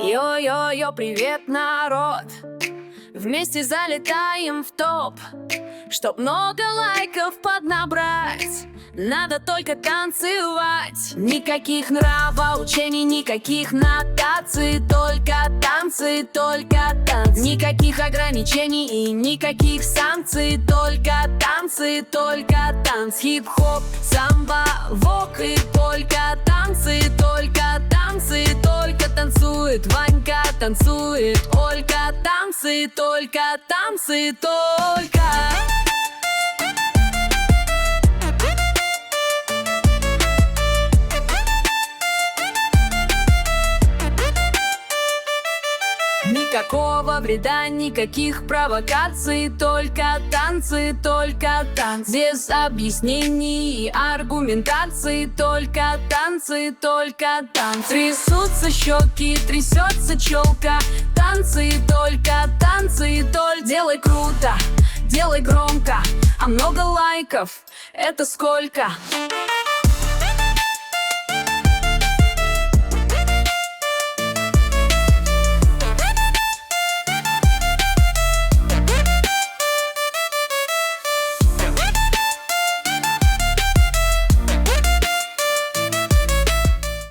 Йо-йо-йо, привет, народ! Вместе залетаем в топ. Чтоб много лайков поднабрать, надо только танцевать. Никаких нравоучений, никаких нотаций, только танцы, только танцы. Никаких ограничений и никаких санкций, только танцы, только танцы. Хип-хоп, самбо, вок и только танцы, только танцы, только танцует Ванька, танцует Ольга, танцы, только танцы, только. Никакого вреда, никаких провокаций, только танцы, только танцы. Без объяснений и аргументаций, только танцы, только танцы. Трясутся щеки, трясется челка, танцы, только танцы, только. Делай круто, делай громко, а много лайков — это сколько?